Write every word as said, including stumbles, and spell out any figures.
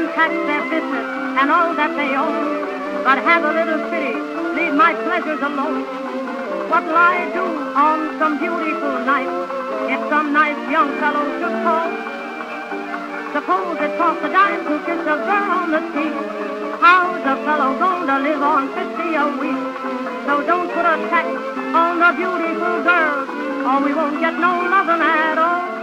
them tax their business and all that they own. But have a little pity, leave my pleasures alone. What'll I do on some beautiful night if some nice young fellow should call? Suppose it costs a dime to kiss a girl on the cheek. How's a fellow going to live on fifty a week? So don't put a tax on the beautiful girls, or we won't get no lovin' at all.